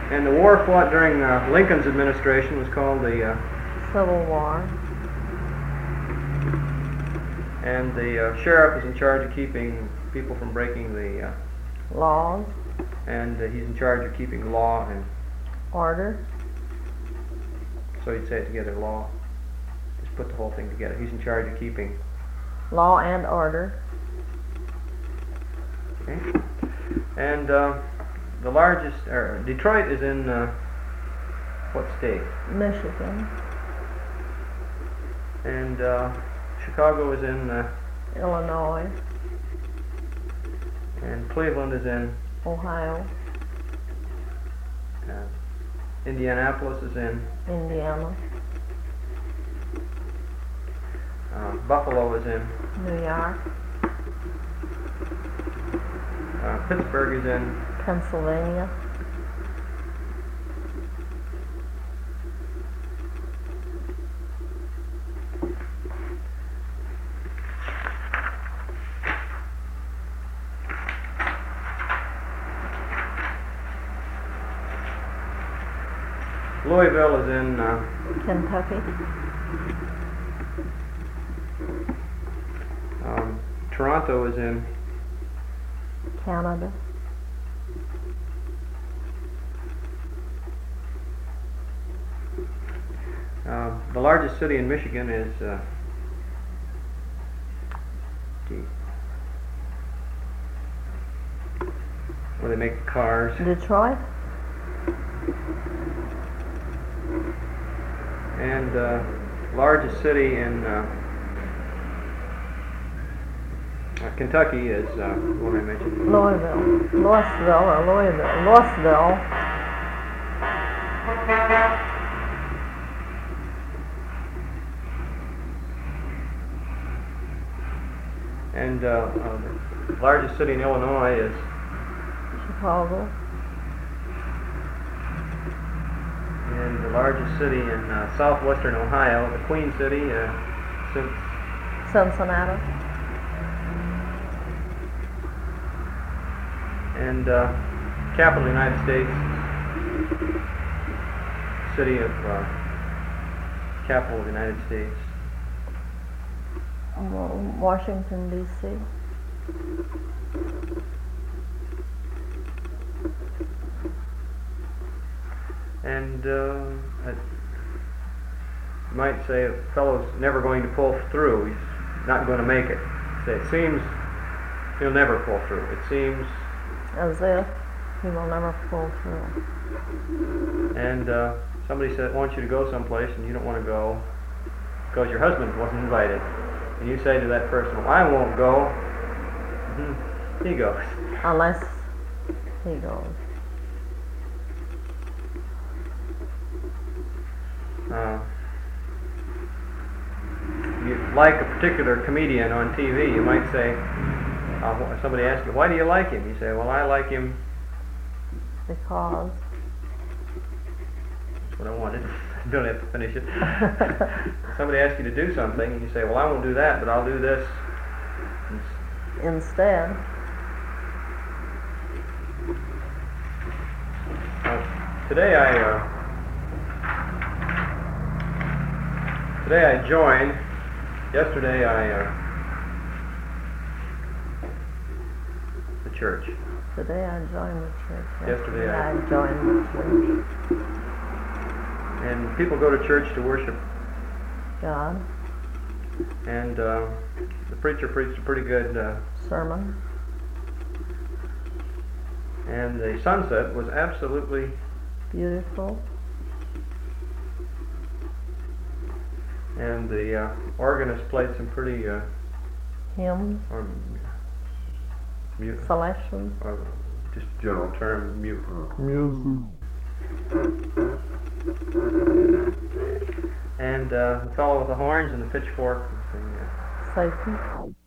And the war fought during Lincoln's administration was called the Civil War. And the sheriff is in charge of keeping people from breaking the Laws. and he's in charge of keeping law and Order. so you'd say it together, law. Just put the whole thing together. He's in charge of keeping. Law and order. Okay. And the largest, Detroit is in what state? Michigan. And Chicago is in, Illinois. and Cleveland is in, Ohio. Indianapolis is in, Indiana. Buffalo is in, New York. Pittsburgh is in, Pennsylvania. Louisville is in, Kentucky. Toronto is in, Canada. the largest city in Michigan is, where they make the cars. Detroit. And largest city in Kentucky is what I mentioned. Louisville. Louisville or Louisville. Louisville. And the largest city in Illinois is Chicago. and the largest city in southwestern Ohio, the Queen City, Cincinnati. and capital of the United States, city of capital of the United States. Washington, D.C. And you might say a fellow's never going to pull through. He's not going to make it. Say, it seems he'll never pull through. It seems As if he will never pull through. And somebody wants you to go someplace and you don't want to go because your husband wasn't invited. And you say to that person, well, I won't go. He goes. Unless he goes. You like a particular comedian on TV, you might say, somebody asks you, why do you like him? You say, well, I like him Because. That's what I wanted. You don't have to finish it. Somebody asks you to do something, and you say, well, I won't do that, but I'll do this Instead. Today I joined. Yesterday the church. Today I joined the church. Yesterday I joined the church. And people go to church to worship God. And the preacher preached a pretty good Sermon. And the sunset was absolutely beautiful. And the organist played some pretty hymns. Or selections. Or just general term, music. And the fellow with the horns and the pitchfork. Satan.